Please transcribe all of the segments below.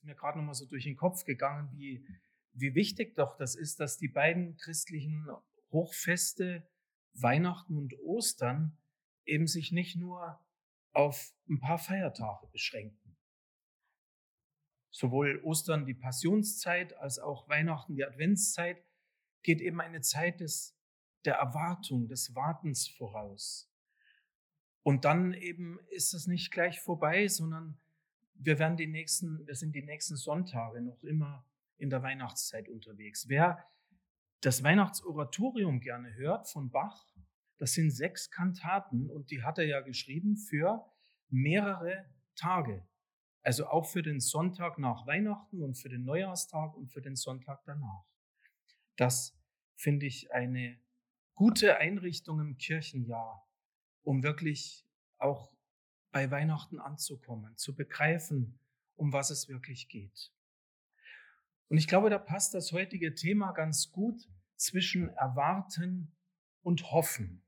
ist mir gerade noch mal so durch den Kopf gegangen, wie wichtig doch das ist, dass die beiden christlichen Hochfeste, Weihnachten und Ostern, eben sich nicht nur auf ein paar Feiertage beschränken. Sowohl Ostern die Passionszeit als auch Weihnachten die Adventszeit geht eben eine Zeit der Erwartung, des Wartens voraus. Und dann eben ist es nicht gleich vorbei, sondern wir sind die nächsten Sonntage noch immer in der Weihnachtszeit unterwegs. Wer das Weihnachtsoratorium gerne hört von Bach, das sind 6 Kantaten und die hat er ja geschrieben für mehrere Tage. Also auch für den Sonntag nach Weihnachten und für den Neujahrstag und für den Sonntag danach. Das finde ich eine gute Einrichtung im Kirchenjahr, um wirklich auch bei Weihnachten anzukommen, zu begreifen, um was es wirklich geht. Und ich glaube, da passt das heutige Thema ganz gut zwischen Erwarten und Hoffen.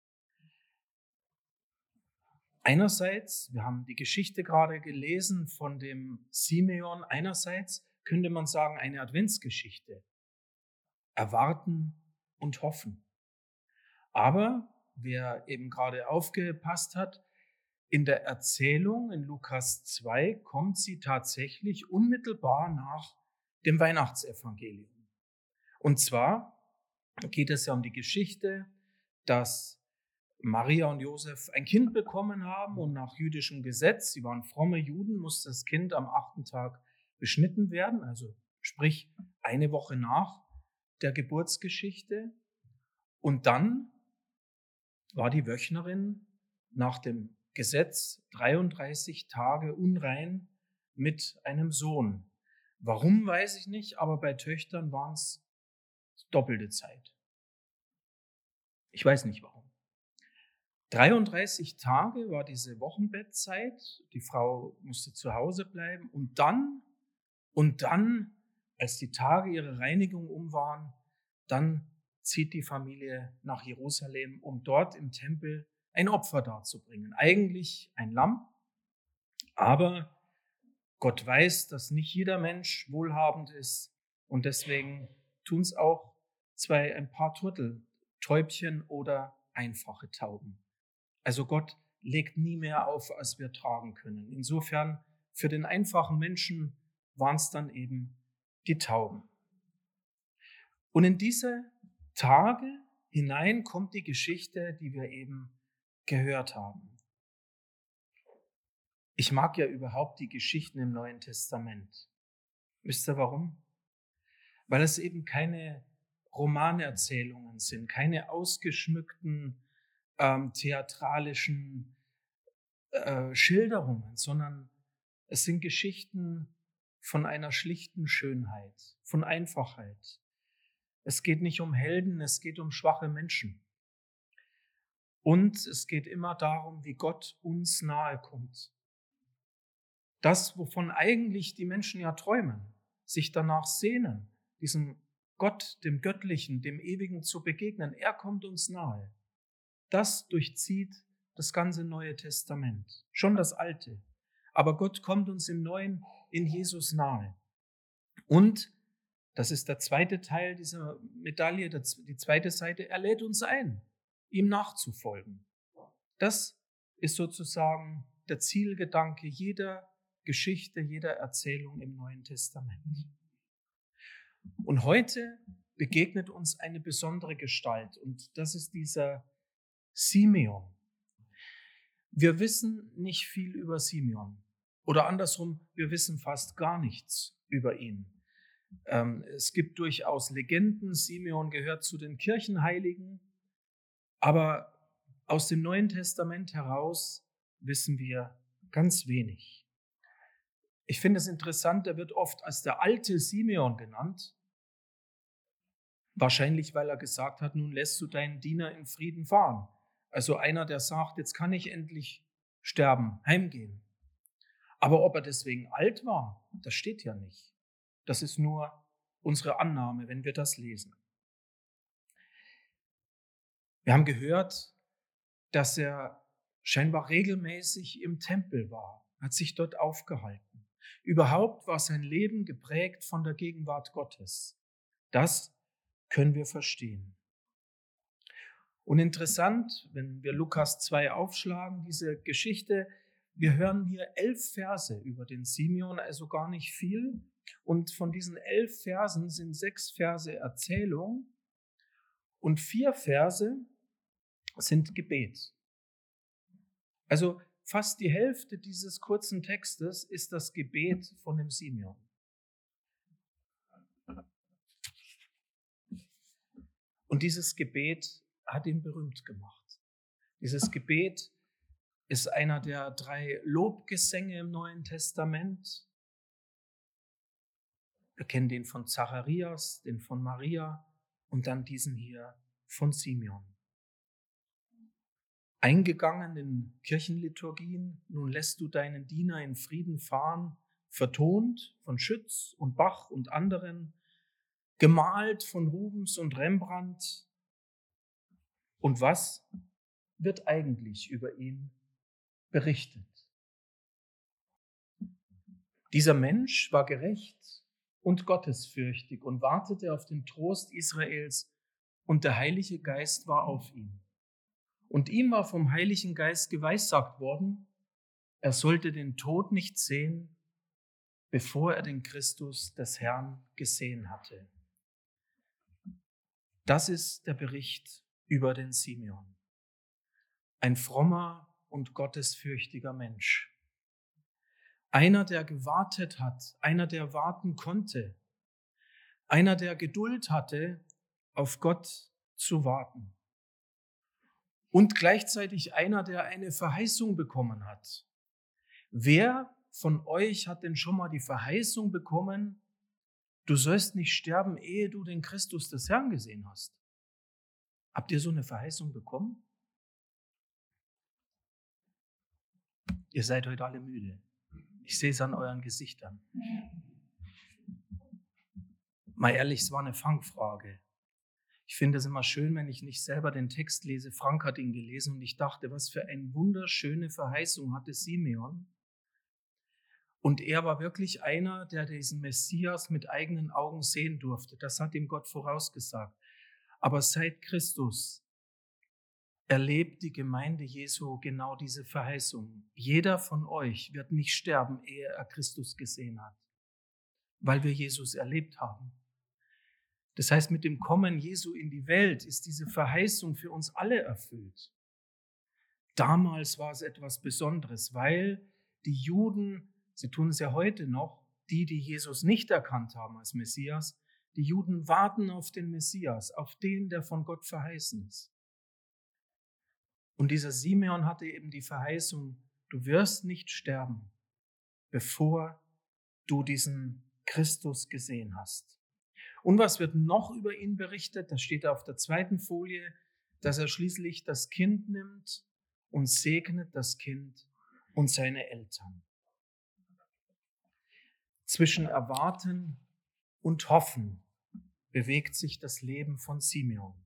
Einerseits, wir haben die Geschichte gerade gelesen von dem Simeon, einerseits könnte man sagen, eine Adventsgeschichte. Erwarten und hoffen. Aber wer eben gerade aufgepasst hat, in der Erzählung in Lukas 2 kommt sie tatsächlich unmittelbar nach dem Weihnachtsevangelium. Und zwar geht es ja um die Geschichte, dass Maria und Josef ein Kind bekommen haben und nach jüdischem Gesetz, sie waren fromme Juden, musste das Kind am 8. Tag beschnitten werden, also sprich eine Woche nach der Geburtsgeschichte. Und dann war die Wöchnerin nach dem Gesetz 33 Tage unrein mit einem Sohn. Warum, weiß ich nicht, aber bei Töchtern waren es doppelte Zeit. Ich weiß nicht warum. 33 Tage war diese Wochenbettzeit, die Frau musste zu Hause bleiben und dann, als die Tage ihrer Reinigung um waren, dann zieht die Familie nach Jerusalem, um dort im Tempel ein Opfer darzubringen. Eigentlich ein Lamm, aber Gott weiß, dass nicht jeder Mensch wohlhabend ist und deswegen tun es auch ein paar Turteltäubchen oder einfache Tauben. Also Gott legt nie mehr auf, als wir tragen können. Insofern, für den einfachen Menschen waren es dann eben die Tauben. Und in diese Tage hinein kommt die Geschichte, die wir eben gehört haben. Ich mag ja überhaupt die Geschichten im Neuen Testament. Wisst ihr warum? Weil es eben keine Romanerzählungen sind, keine ausgeschmückten theatralischen Schilderungen, sondern es sind Geschichten von einer schlichten Schönheit, von Einfachheit. Es geht nicht um Helden, es geht um schwache Menschen. Und es geht immer darum, wie Gott uns nahe kommt. Das, wovon eigentlich die Menschen ja träumen, sich danach sehnen, diesem Gott, dem Göttlichen, dem Ewigen zu begegnen, er kommt uns nahe. Das durchzieht das ganze Neue Testament, schon das Alte. Aber Gott kommt uns im Neuen in Jesus nahe. Und, das ist der zweite Teil dieser Medaille, die zweite Seite, er lädt uns ein, ihm nachzufolgen. Das ist sozusagen der Zielgedanke jeder Geschichte, jeder Erzählung im Neuen Testament. Und heute begegnet uns eine besondere Gestalt und das ist dieser Simeon. Wir wissen nicht viel über Simeon oder andersrum, wir wissen fast gar nichts über ihn. Es gibt durchaus Legenden, Simeon gehört zu den Kirchenheiligen, aber aus dem Neuen Testament heraus wissen wir ganz wenig. Ich finde es interessant, er wird oft als der alte Simeon genannt, wahrscheinlich weil er gesagt hat, nun lässt du deinen Diener in Frieden fahren. Also einer, der sagt, jetzt kann ich endlich sterben, heimgehen. Aber ob er deswegen alt war, das steht ja nicht. Das ist nur unsere Annahme, wenn wir das lesen. Wir haben gehört, dass er scheinbar regelmäßig im Tempel war, hat sich dort aufgehalten. Überhaupt war sein Leben geprägt von der Gegenwart Gottes. Das können wir verstehen. Und interessant, wenn wir Lukas 2 aufschlagen, diese Geschichte, wir hören hier 11 Verse über den Simeon, also gar nicht viel. Und von diesen 11 Versen sind 6 Verse Erzählung und 4 Verse sind Gebet. Also fast die Hälfte dieses kurzen Textes ist das Gebet von dem Simeon. Und dieses Gebet hat ihn berühmt gemacht. Dieses Gebet ist einer der 3 Lobgesänge im Neuen Testament. Wir kennen den von Zacharias, den von Maria und dann diesen hier von Simeon. Eingegangen in Kirchenliturgien, nun lässt du deinen Diener in Frieden fahren, vertont von Schütz und Bach und anderen, gemalt von Rubens und Rembrandt. Und was wird eigentlich über ihn berichtet? Dieser Mensch war gerecht und gottesfürchtig und wartete auf den Trost Israels, und der Heilige Geist war auf ihm. Und ihm war vom Heiligen Geist geweissagt worden, er sollte den Tod nicht sehen, bevor er den Christus des Herrn gesehen hatte. Das ist der Bericht über den Simeon. Ein frommer und gottesfürchtiger Mensch. Einer, der gewartet hat, einer, der warten konnte, einer, der Geduld hatte, auf Gott zu warten. Und gleichzeitig einer, der eine Verheißung bekommen hat. Wer von euch hat denn schon mal die Verheißung bekommen, du sollst nicht sterben, ehe du den Christus des Herrn gesehen hast? Habt ihr so eine Verheißung bekommen? Ihr seid heute alle müde. Ich sehe es an euren Gesichtern. Mal ehrlich, es war eine Fangfrage. Ich finde es immer schön, wenn ich nicht selber den Text lese. Frank hat ihn gelesen und ich dachte, was für eine wunderschöne Verheißung hatte Simeon. Und er war wirklich einer, der diesen Messias mit eigenen Augen sehen durfte. Das hat ihm Gott vorausgesagt. Aber seit Christus erlebt die Gemeinde Jesu genau diese Verheißung. Jeder von euch wird nicht sterben, ehe er Christus gesehen hat, weil wir Jesus erlebt haben. Das heißt, mit dem Kommen Jesu in die Welt ist diese Verheißung für uns alle erfüllt. Damals war es etwas Besonderes, weil die Juden, sie tun es ja heute noch, die Jesus nicht erkannt haben als Messias, die Juden warten auf den Messias, auf den, der von Gott verheißen ist. Und dieser Simeon hatte eben die Verheißung, du wirst nicht sterben, bevor du diesen Christus gesehen hast. Und was wird noch über ihn berichtet? Das steht auf der 2. Folie, dass er schließlich das Kind nimmt und segnet das Kind und seine Eltern. Zwischen Erwarten und Hoffen bewegt sich das Leben von Simeon.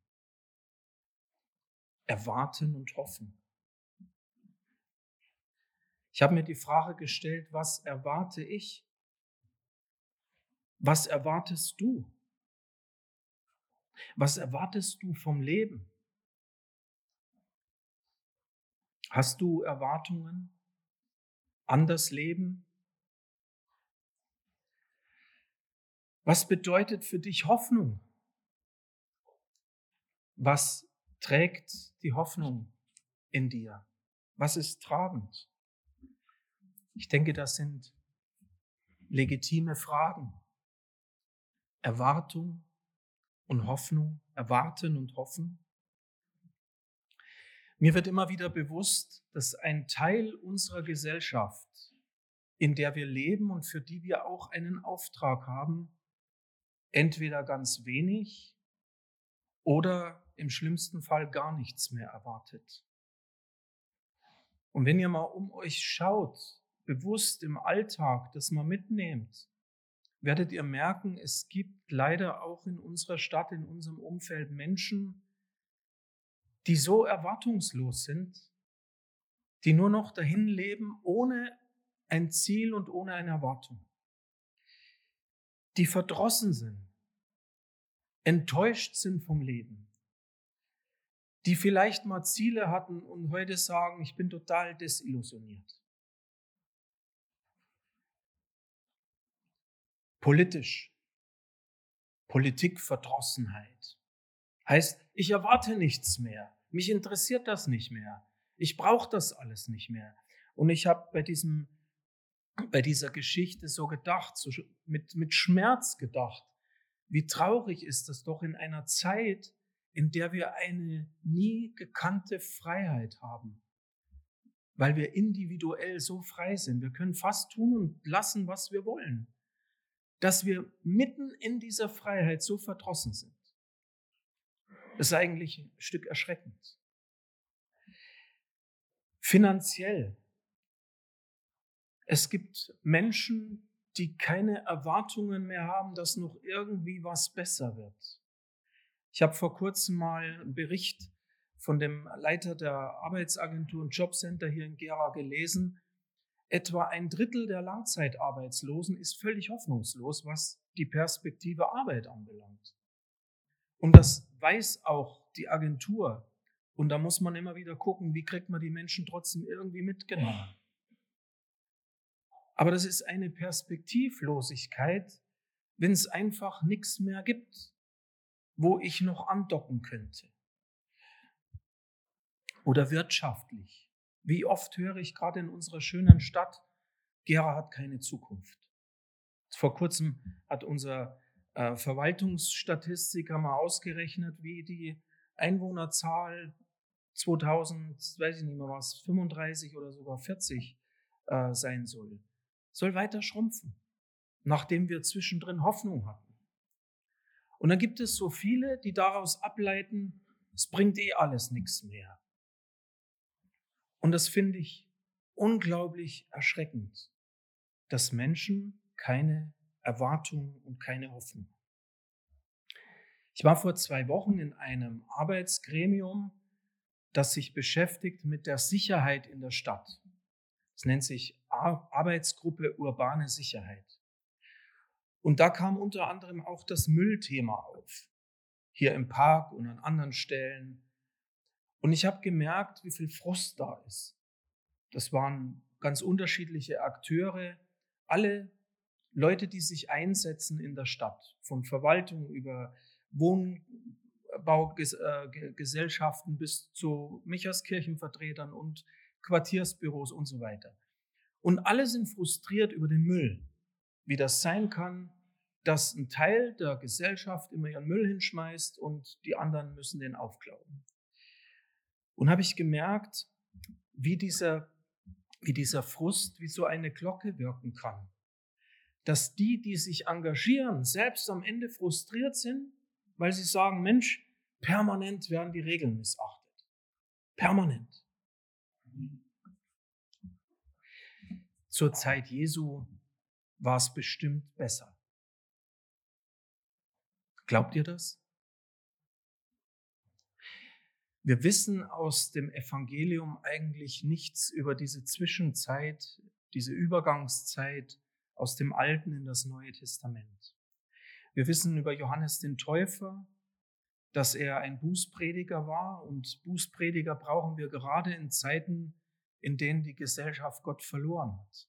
Erwarten und hoffen. Ich habe mir die Frage gestellt, was erwarte ich? Was erwartest du? Was erwartest du vom Leben? Hast du Erwartungen an das Leben? Was bedeutet für dich Hoffnung? Was trägt die Hoffnung in dir? Was ist tragend? Ich denke, das sind legitime Fragen. Erwartung und Hoffnung, erwarten und hoffen. Mir wird immer wieder bewusst, dass ein Teil unserer Gesellschaft, in der wir leben und für die wir auch einen Auftrag haben, entweder ganz wenig oder im schlimmsten Fall gar nichts mehr erwartet. Und wenn ihr mal um euch schaut, bewusst im Alltag das mal mitnehmt, werdet ihr merken, es gibt leider auch in unserer Stadt, in unserem Umfeld Menschen, die so erwartungslos sind, die nur noch dahin leben, ohne ein Ziel und ohne eine Erwartung. Die verdrossen sind, enttäuscht sind vom Leben, die vielleicht mal Ziele hatten und heute sagen, ich bin total desillusioniert. Politikverdrossenheit heißt, ich erwarte nichts mehr, mich interessiert das nicht mehr, ich brauche das alles nicht mehr. Und ich habe bei dieser Geschichte so gedacht, mit Schmerz gedacht, wie traurig ist das doch in einer Zeit, in der wir eine nie gekannte Freiheit haben, weil wir individuell so frei sind. Wir können fast tun und lassen, was wir wollen, dass wir mitten in dieser Freiheit so verdrossen sind. Das ist eigentlich ein Stück erschreckend. Finanziell. Es gibt Menschen, die keine Erwartungen mehr haben, dass noch irgendwie was besser wird. Ich habe vor kurzem mal einen Bericht von dem Leiter der Arbeitsagentur und Jobcenter hier in Gera gelesen. Etwa 1/3 der Langzeitarbeitslosen ist völlig hoffnungslos, was die Perspektive Arbeit anbelangt. Und das weiß auch die Agentur. Und da muss man immer wieder gucken, wie kriegt man die Menschen trotzdem irgendwie mitgenommen. Aber das ist eine Perspektivlosigkeit, wenn es einfach nichts mehr gibt, wo ich noch andocken könnte. Oder wirtschaftlich. Wie oft höre ich gerade in unserer schönen Stadt, Gera hat keine Zukunft. Vor kurzem hat unser Verwaltungsstatistiker mal ausgerechnet, wie die Einwohnerzahl 2000, weiß ich nicht mehr was, 35 oder sogar 40 sein soll. Soll weiter schrumpfen, nachdem wir zwischendrin Hoffnung hatten. Und dann gibt es so viele, die daraus ableiten, es bringt alles nichts mehr. Und das finde ich unglaublich erschreckend, dass Menschen keine Erwartung und keine Hoffnung haben. Ich war vor 2 Wochen in einem Arbeitsgremium, das sich beschäftigt mit der Sicherheit in der Stadt. Es nennt sich Arbeitsgruppe Urbane Sicherheit. Und da kam unter anderem auch das Müllthema auf, hier im Park und an anderen Stellen. Und ich habe gemerkt, wie viel Frust da ist. Das waren ganz unterschiedliche Akteure, alle Leute, die sich einsetzen in der Stadt, von Verwaltung über Wohnbaugesellschaften bis zu Micherskirchenvertretern und Quartiersbüros und so weiter. Und alle sind frustriert über den Müll, wie das sein kann, dass ein Teil der Gesellschaft immer ihren Müll hinschmeißt und die anderen müssen den aufklauen. Und habe ich gemerkt, wie dieser Frust wie so eine Glocke wirken kann. Dass die sich engagieren, selbst am Ende frustriert sind, weil sie sagen, Mensch, permanent werden die Regeln missachtet. Permanent. Zur Zeit Jesu war es bestimmt besser. Glaubt ihr das? Wir wissen aus dem Evangelium eigentlich nichts über diese Zwischenzeit, diese Übergangszeit aus dem Alten in das Neue Testament. Wir wissen über Johannes den Täufer, dass er ein Bußprediger war, und Bußprediger brauchen wir gerade in Zeiten, in denen die Gesellschaft Gott verloren hat.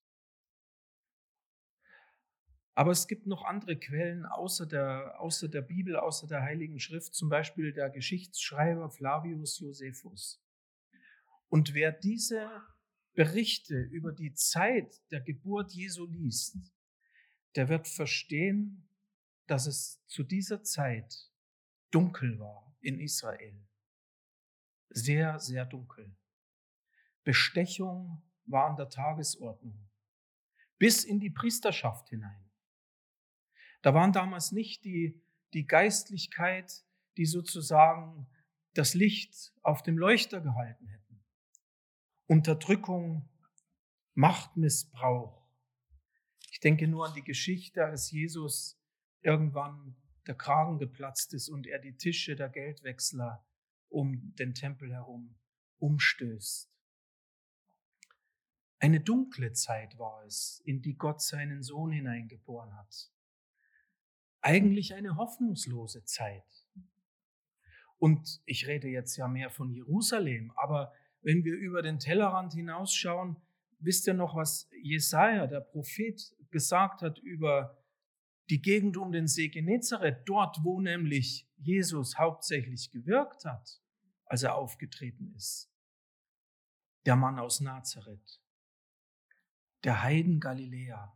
Aber es gibt noch andere Quellen außer der Bibel, außer der Heiligen Schrift, zum Beispiel der Geschichtsschreiber Flavius Josephus. Und wer diese Berichte über die Zeit der Geburt Jesu liest, der wird verstehen, dass es zu dieser Zeit dunkel war in Israel. Sehr, sehr dunkel. Bestechung war an der Tagesordnung. Bis in die Priesterschaft hinein. Da waren damals nicht die Geistlichkeit, die sozusagen das Licht auf dem Leuchter gehalten hätten. Unterdrückung, Machtmissbrauch. Ich denke nur an die Geschichte, als Jesus irgendwann der Kragen geplatzt ist und er die Tische der Geldwechsler um den Tempel herum umstößt. Eine dunkle Zeit war es, in die Gott seinen Sohn hineingeboren hat. Eigentlich eine hoffnungslose Zeit. Und ich rede jetzt ja mehr von Jerusalem, aber wenn wir über den Tellerrand hinausschauen, wisst ihr noch, was Jesaja, der Prophet, gesagt hat über die Gegend um den See Genezareth, dort, wo nämlich Jesus hauptsächlich gewirkt hat, als er aufgetreten ist. Der Mann aus Nazareth, der Heiden Galiläa.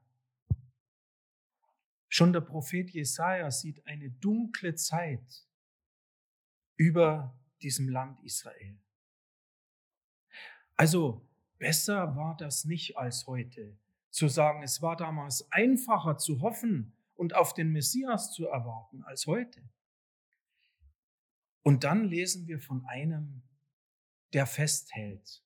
Schon der Prophet Jesaja sieht eine dunkle Zeit über diesem Land Israel. Also besser war das nicht als heute, zu sagen, es war damals einfacher zu hoffen und auf den Messias zu erwarten als heute. Und dann lesen wir von einem, der festhält.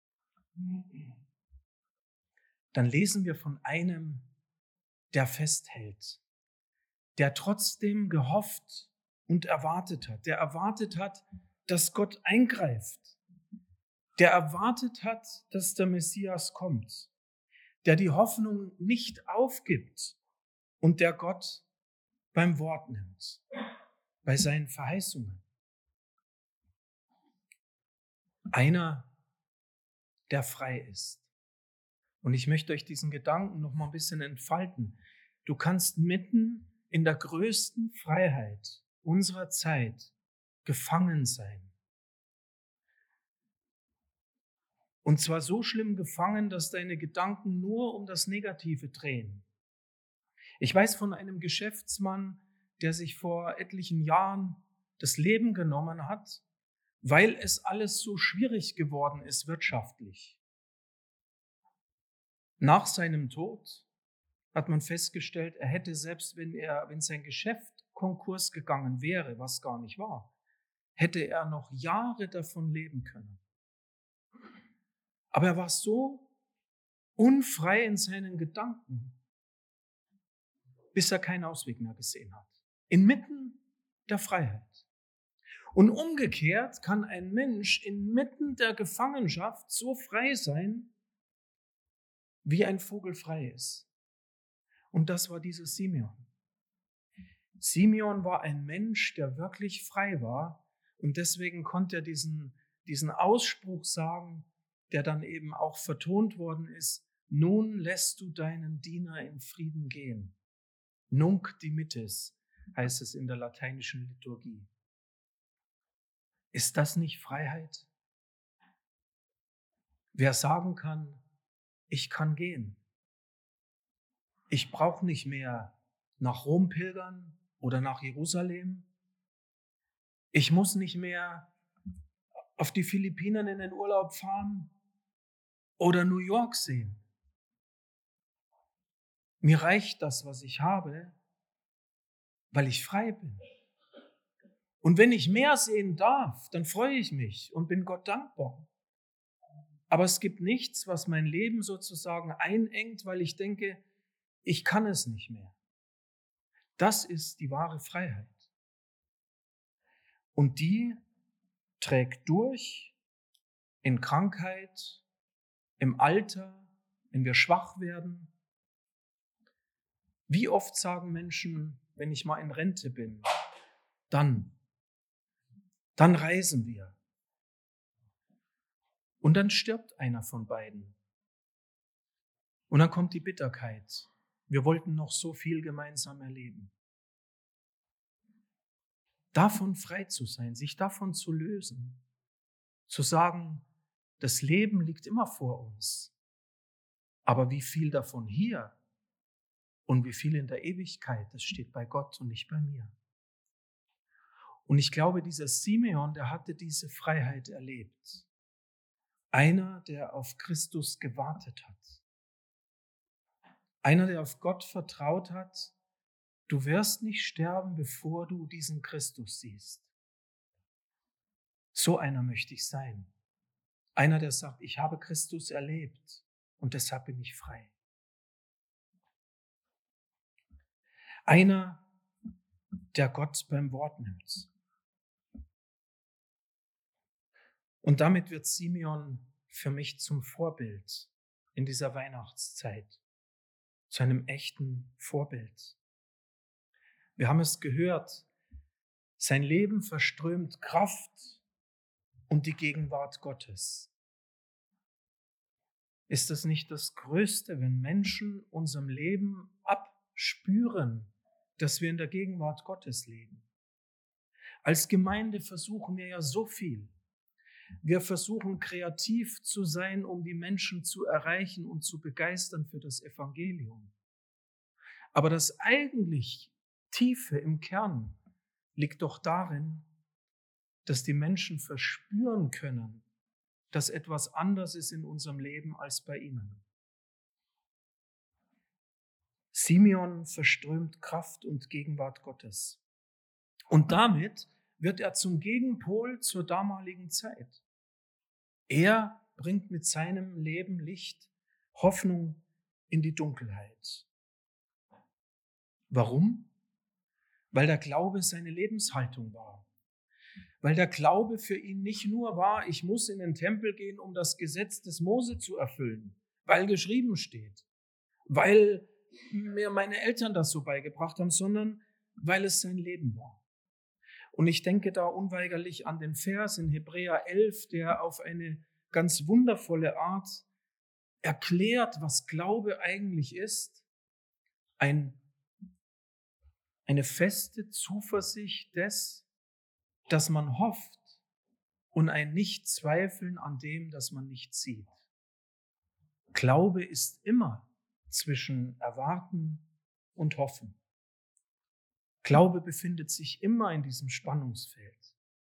Dann lesen wir von einem, der festhält, der trotzdem gehofft und erwartet hat, der erwartet hat, dass Gott eingreift, der erwartet hat, dass der Messias kommt, der die Hoffnung nicht aufgibt und der Gott beim Wort nimmt, bei seinen Verheißungen. Einer, der frei ist. Und ich möchte euch diesen Gedanken noch mal ein bisschen entfalten. Du kannst mitten in der größten Freiheit unserer Zeit gefangen sein. Und zwar so schlimm gefangen, dass deine Gedanken nur um das Negative drehen. Ich weiß von einem Geschäftsmann, der sich vor etlichen Jahren das Leben genommen hat, weil es alles so schwierig geworden ist wirtschaftlich. Nach seinem Tod hat man festgestellt, er hätte selbst, wenn sein Geschäft Konkurs gegangen wäre, was gar nicht war, hätte er noch Jahre davon leben können. Aber er war so unfrei in seinen Gedanken, bis er keinen Ausweg mehr gesehen hat. Inmitten der Freiheit. Und umgekehrt kann ein Mensch inmitten der Gefangenschaft so frei sein, wie ein Vogel frei ist. Und das war dieser Simeon. Simeon war ein Mensch, der wirklich frei war und deswegen konnte er diesen Ausspruch sagen, der dann eben auch vertont worden ist: Nun lässt du deinen Diener in Frieden gehen. Nunc dimittis heißt es in der lateinischen Liturgie. Ist das nicht Freiheit? Wer sagen kann, ich kann gehen. Ich brauche nicht mehr nach Rom pilgern oder nach Jerusalem. Ich muss nicht mehr auf die Philippinen in den Urlaub fahren oder New York sehen. Mir reicht das, was ich habe, weil ich frei bin. Und wenn ich mehr sehen darf, dann freue ich mich und bin Gott dankbar. Aber es gibt nichts, was mein Leben sozusagen einengt, weil ich denke, ich kann es nicht mehr. Das ist die wahre Freiheit. Und die trägt durch in Krankheit, im Alter, wenn wir schwach werden. Wie oft sagen Menschen, wenn ich mal in Rente bin, dann reisen wir. Und dann stirbt einer von beiden. Und dann kommt die Bitterkeit. Wir wollten noch so viel gemeinsam erleben. Davon frei zu sein, sich davon zu lösen, zu sagen, das Leben liegt immer vor uns. Aber wie viel davon hier und wie viel in der Ewigkeit, das steht bei Gott und nicht bei mir. Und ich glaube, dieser Simeon, der hatte diese Freiheit erlebt. Einer, der auf Christus gewartet hat. Einer, der auf Gott vertraut hat, du wirst nicht sterben, bevor du diesen Christus siehst. So einer möchte ich sein. Einer, der sagt, ich habe Christus erlebt und deshalb bin ich frei. Einer, der Gott beim Wort nimmt. Und damit wird Simeon für mich zum Vorbild in dieser Weihnachtszeit zu einem echten Vorbild. Wir haben es gehört, sein Leben verströmt Kraft und die Gegenwart Gottes. Ist es nicht das Größte, wenn Menschen unserem Leben abspüren, dass wir in der Gegenwart Gottes leben? Als Gemeinde versuchen wir ja so viel. Wir versuchen kreativ zu sein, um die Menschen zu erreichen und zu begeistern für das Evangelium. Aber das eigentlich Tiefe im Kern liegt doch darin, dass die Menschen verspüren können, dass etwas anders ist in unserem Leben als bei ihnen. Simeon verströmt Kraft und Gegenwart Gottes. Und damit wird er zum Gegenpol zur damaligen Zeit. Er bringt mit seinem Leben Licht, Hoffnung in die Dunkelheit. Warum? Weil der Glaube seine Lebenshaltung war. Weil der Glaube für ihn nicht nur war, ich muss in den Tempel gehen, um das Gesetz des Mose zu erfüllen, weil geschrieben steht, weil mir meine Eltern das so beigebracht haben, sondern weil es sein Leben war. Und ich denke da unweigerlich an den Vers in Hebräer 11, der auf eine ganz wundervolle Art erklärt, was Glaube eigentlich ist. Eine feste Zuversicht des, dass man hofft und ein Nicht-Zweifeln an dem, das man nicht sieht. Glaube ist immer zwischen Erwarten und Hoffen. Glaube befindet sich immer in diesem Spannungsfeld.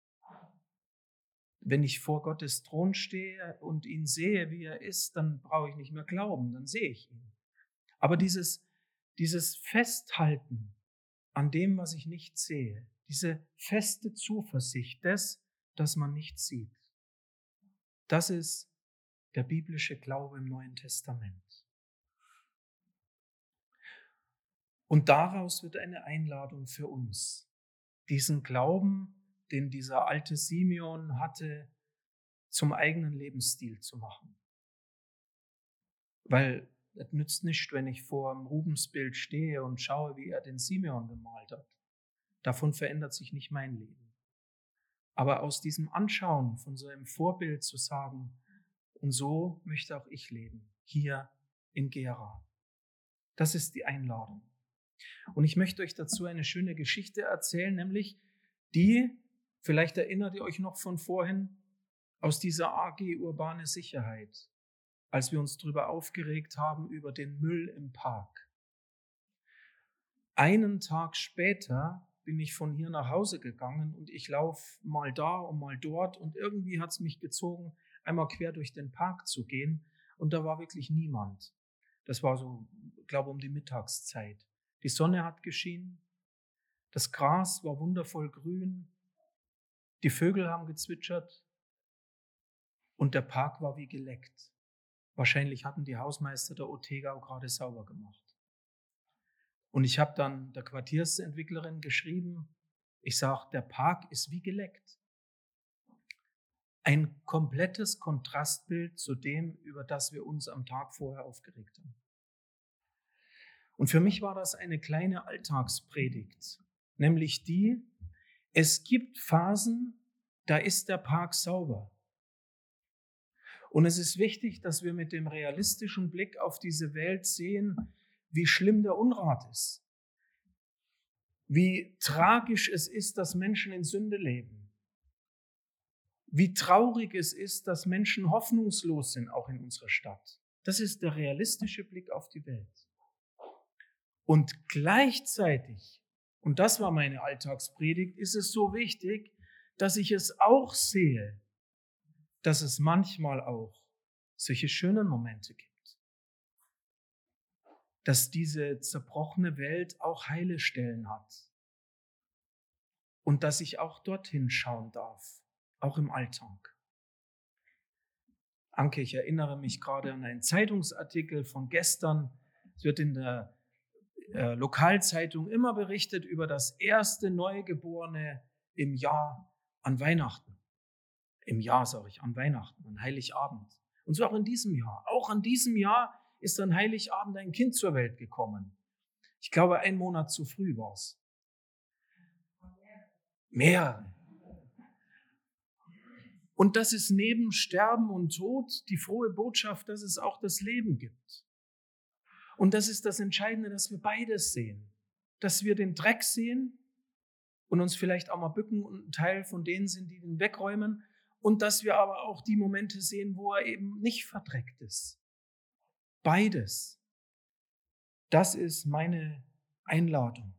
Wenn ich vor Gottes Thron stehe und ihn sehe, wie er ist, dann brauche ich nicht mehr glauben, dann sehe ich ihn. Aber dieses Festhalten an dem, was ich nicht sehe, diese feste Zuversicht des, das man nicht sieht, das ist der biblische Glaube im Neuen Testament. Und daraus wird eine Einladung für uns, diesen Glauben, den dieser alte Simeon hatte, zum eigenen Lebensstil zu machen. Weil es nützt nicht, wenn ich vor dem Rubensbild stehe und schaue, wie er den Simeon gemalt hat. Davon verändert sich nicht mein Leben. Aber aus diesem Anschauen von so einem Vorbild zu sagen, und so möchte auch ich leben, hier in Gera. Das ist die Einladung. Und ich möchte euch dazu eine schöne Geschichte erzählen, nämlich die, vielleicht erinnert ihr euch noch von vorhin, aus dieser AG Urbane Sicherheit, als wir uns darüber aufgeregt haben, über den Müll im Park. Einen Tag später bin ich von hier nach Hause gegangen und ich laufe mal da und mal dort und irgendwie hat es mich gezogen, einmal quer durch den Park zu gehen und da war wirklich niemand. Das war so, ich glaube, um die Mittagszeit. Die Sonne hat geschienen, das Gras war wundervoll grün, die Vögel haben gezwitschert und der Park war wie geleckt. Wahrscheinlich hatten die Hausmeister der Ortega auch gerade sauber gemacht. Und ich habe dann der Quartiersentwicklerin geschrieben, ich sage, der Park ist wie geleckt. Ein komplettes Kontrastbild zu dem, über das wir uns am Tag vorher aufgeregt haben. Und für mich war das eine kleine Alltagspredigt, nämlich die, es gibt Phasen, da ist der Park sauber. Und es ist wichtig, dass wir mit dem realistischen Blick auf diese Welt sehen, wie schlimm der Unrat ist, wie tragisch es ist, dass Menschen in Sünde leben, wie traurig es ist, dass Menschen hoffnungslos sind, auch in unserer Stadt. Das ist der realistische Blick auf die Welt. Und gleichzeitig, und das war meine Alltagspredigt, ist es so wichtig, dass ich es auch sehe, dass es manchmal auch solche schönen Momente gibt. Dass diese zerbrochene Welt auch heile Stellen hat. Und dass ich auch dorthin schauen darf, auch im Alltag. Anke, ich erinnere mich gerade an einen Zeitungsartikel von gestern. Es wird in der Lokalzeitung immer berichtet über das erste Neugeborene im Jahr an Weihnachten. Im Jahr, sage ich, an Weihnachten, an Heiligabend. Und so auch in diesem Jahr. Auch an diesem Jahr ist an Heiligabend ein Kind zur Welt gekommen. Ich glaube, 1 Monat zu früh war es. Mehrere. Und das ist neben Sterben und Tod die frohe Botschaft, dass es auch das Leben gibt. Und das ist das Entscheidende, dass wir beides sehen. Dass wir den Dreck sehen und uns vielleicht auch mal bücken und ein Teil von denen sind, die ihn wegräumen. Und dass wir aber auch die Momente sehen, wo er eben nicht verdreckt ist. Beides. Das ist meine Einladung.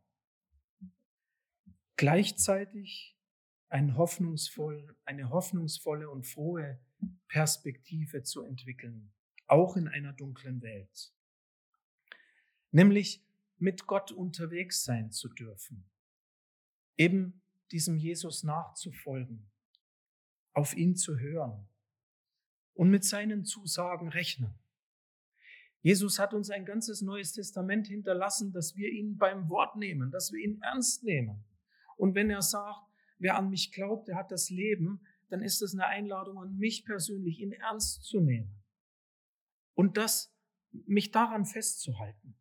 Gleichzeitig eine hoffnungsvolle und frohe Perspektive zu entwickeln, auch in einer dunklen Welt. Nämlich mit Gott unterwegs sein zu dürfen, eben diesem Jesus nachzufolgen, auf ihn zu hören und mit seinen Zusagen rechnen. Jesus hat uns ein ganzes Neues Testament hinterlassen, dass wir ihn beim Wort nehmen, dass wir ihn ernst nehmen. Und wenn er sagt, wer an mich glaubt, der hat das Leben, dann ist das eine Einladung an mich persönlich, ihn ernst zu nehmen. Und mich daran festzuhalten.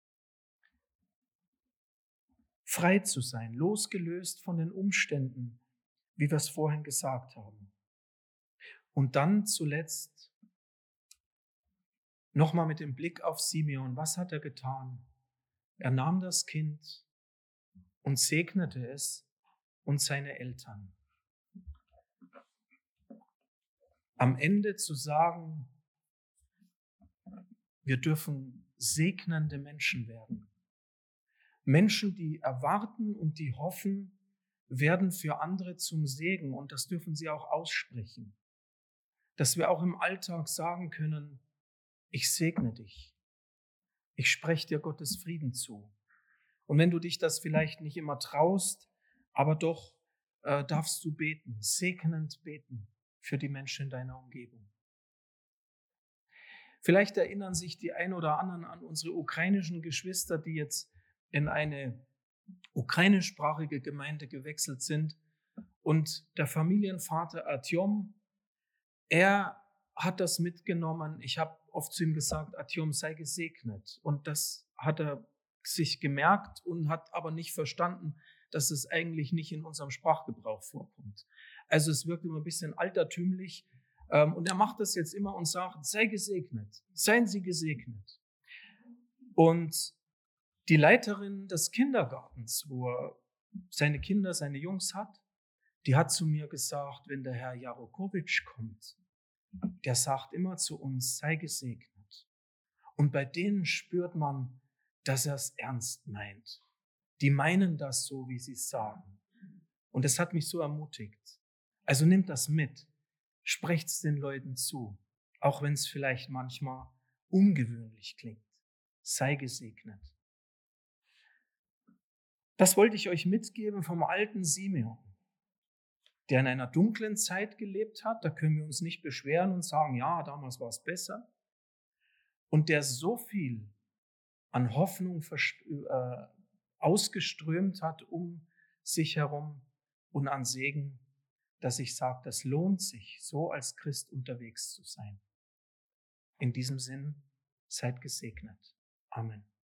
Frei zu sein, losgelöst von den Umständen, wie wir es vorhin gesagt haben. Und dann zuletzt nochmal mit dem Blick auf Simeon. Was hat er getan? Er nahm das Kind und segnete es und seine Eltern. Am Ende zu sagen, wir dürfen segnende Menschen werden. Menschen, die erwarten und die hoffen, werden für andere zum Segen und das dürfen sie auch aussprechen. Dass wir auch im Alltag sagen können, ich segne dich. Ich spreche dir Gottes Frieden zu. Und wenn du dich das vielleicht nicht immer traust, aber doch darfst du beten, segnend beten für die Menschen in deiner Umgebung. Vielleicht erinnern sich die ein oder anderen an unsere ukrainischen Geschwister, die jetzt in eine ukrainischsprachige Gemeinde gewechselt sind. Und der Familienvater Artyom, er hat das mitgenommen. Ich habe oft zu ihm gesagt, Artyom, sei gesegnet. Und das hat er sich gemerkt und hat aber nicht verstanden, dass es eigentlich nicht in unserem Sprachgebrauch vorkommt. Also es wirkt immer ein bisschen altertümlich. Und er macht das jetzt immer und sagt, sei gesegnet, seien Sie gesegnet. Und die Leiterin des Kindergartens, wo er seine Kinder, seine Jungs hat, die hat zu mir gesagt, wenn der Herr Jarokowitsch kommt, der sagt immer zu uns, sei gesegnet. Und bei denen spürt man, dass er es ernst meint. Die meinen das so, wie sie es sagen. Und das hat mich so ermutigt. Also nimmt das mit, sprecht es den Leuten zu, auch wenn es vielleicht manchmal ungewöhnlich klingt. Sei gesegnet. Das wollte ich euch mitgeben vom alten Simeon, der in einer dunklen Zeit gelebt hat. Da können wir uns nicht beschweren und sagen, ja, damals war es besser. Und der so viel an Hoffnung ausgeströmt hat um sich herum und an Segen, dass ich sage, das lohnt sich, so als Christ unterwegs zu sein. In diesem Sinn, seid gesegnet. Amen.